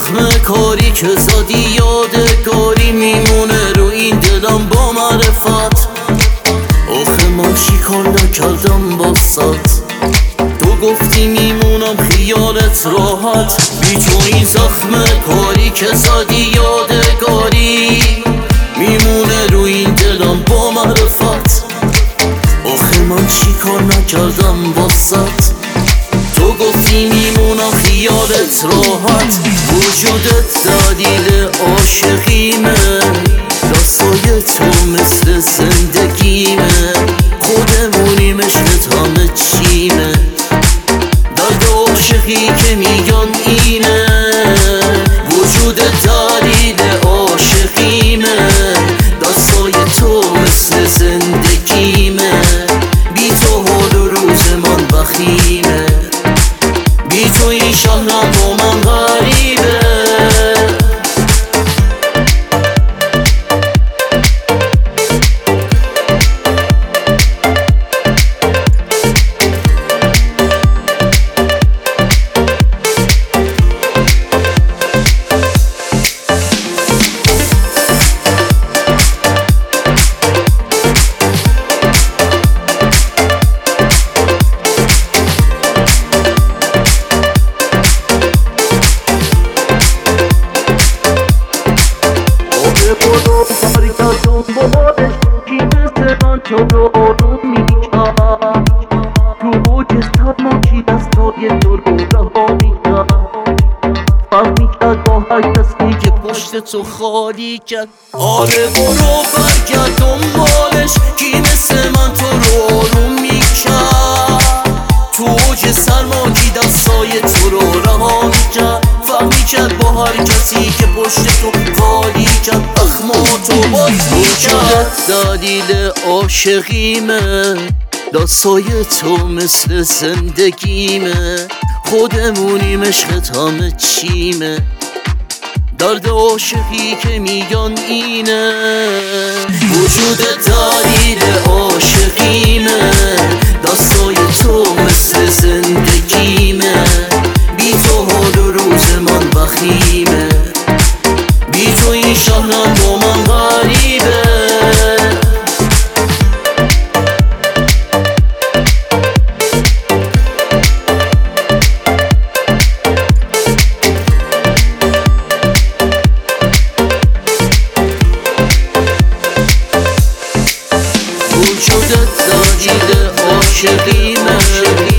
زخم کاری که زادی یادگاری میمونه رو این دلم با معرفت. آخه من چی کار نکردم باسات؟ تو گفتی میمونم خیالت راحت. بی تو این زخم کاری که زادی یادگاری میمونه رو این دلم با معرفت. آخه من چی کار نکردم باسات؟ تو گفتی میمونم خیالت راحت. وجودت دلیل عاشقیمه، دستای تو مثل زندگیمه. خودمونیم عشقت همه چیمه، درد عاشقی که میگن اینه. وجودت دلیل عاشقیمه، دستای تو مثل زندگیمه. بی تو حال و روز من بخیمه، بی تو این شهرم با من غریبه. کی مثل من تو رو آروم میکرد؟ تو اوج صدما کی دستای تو رو رها میکرد؟ فرق میکرد با هر کسی که پشت تو خالی کرد. آره برو برگرد دنبالش، کی مثل من تو رو آروم میکرد؟ تو اوج سرما کی دستای تو رو رها میکرد؟ فرق میکرد با هر کسی که پشت تو خالی کرد. اخماتو باز میکرد. دلیل عاشقیمه، دستای تو مثل زندگیمه. خودمونیم عشقت همه چیمه، درد عاشقی که میگن اینه. وجودت دلیل عاشقیمه، دستای تو مثل زندگیمه. بی تو حال و روز من بخیمه، بی تو این شهرم با من غریبه. وجودت دلیل عاشقیمه،